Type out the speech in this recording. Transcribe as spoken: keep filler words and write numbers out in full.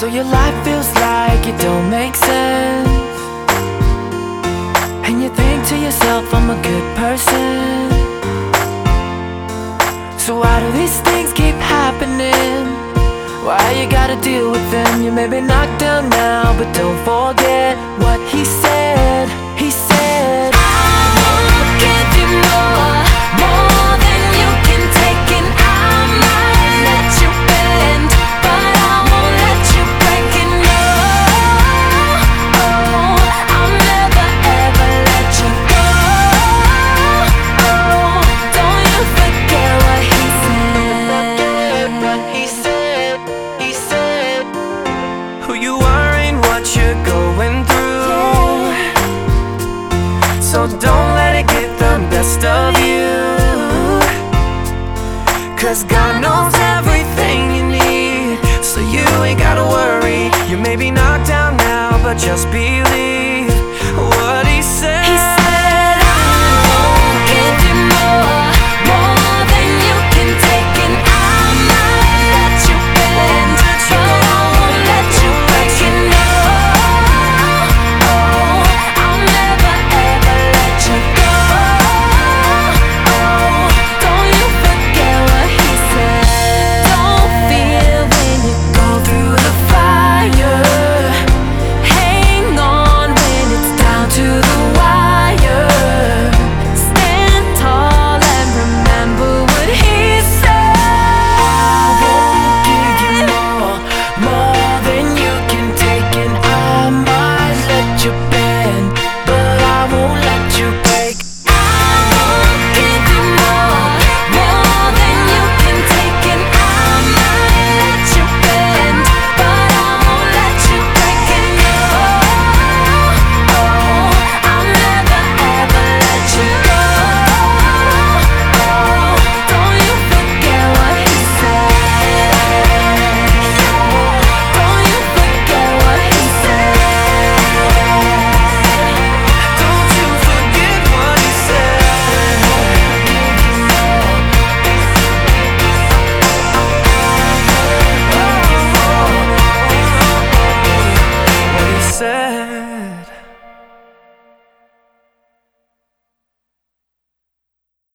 your life feels like it don't make sense, and you think to yourself, I'm a good person. So why do these things keep happening? Why you gotta deal with them? You may be knocked down now, but don't forget what he said. He said, I wanna give you more, more than you can take, and I might let you bend, but I won't let you break it. No, oh, I'll never ever let you go. Oh, don't you forget what he said. What he said, he said, who you are ain't what you're going through, so don't let it get the best of you, 'cause God knows everything you need, so you ain't gotta worry. You may be knocked down now, but just believe